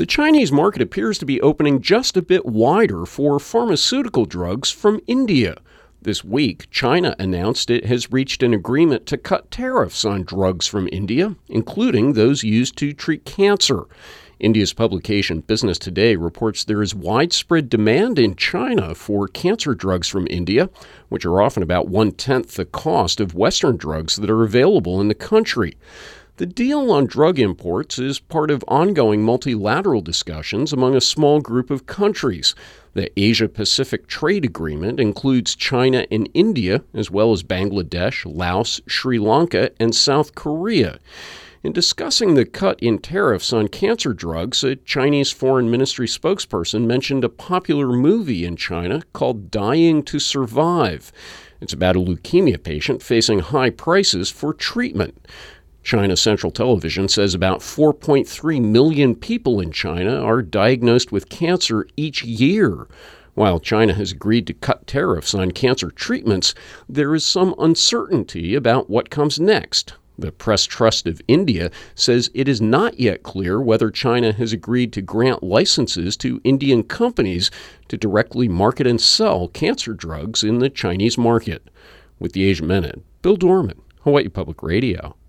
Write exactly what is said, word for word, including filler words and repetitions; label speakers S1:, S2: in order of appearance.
S1: The Chinese market appears to be opening just a bit wider for pharmaceutical drugs from India. This week, China announced it has reached an agreement to cut tariffs on drugs from India, including those used to treat cancer. India's publication Business Today reports there is widespread demand in China for cancer drugs from India, which are often about one-tenth the cost of Western drugs that are available in the country. The deal on drug imports is part of ongoing multilateral discussions among a small group of countries. The Asia-Pacific Trade Agreement includes China and India, as well as Bangladesh, Laos, Sri Lanka, and South Korea. In discussing the cut in tariffs on cancer drugs, a Chinese Foreign Ministry spokesperson mentioned a popular movie in China called Dying to Survive. It's about a leukemia patient facing high prices for treatment. China Central Television says about four point three million people in China are diagnosed with cancer each year. While China has agreed to cut tariffs on cancer treatments, there is some uncertainty about what comes next. The Press Trust of India says it is not yet clear whether China has agreed to grant licenses to Indian companies to directly market and sell cancer drugs in the Chinese market. With the Asia Minute, Bill Dorman, Hawaii Public Radio.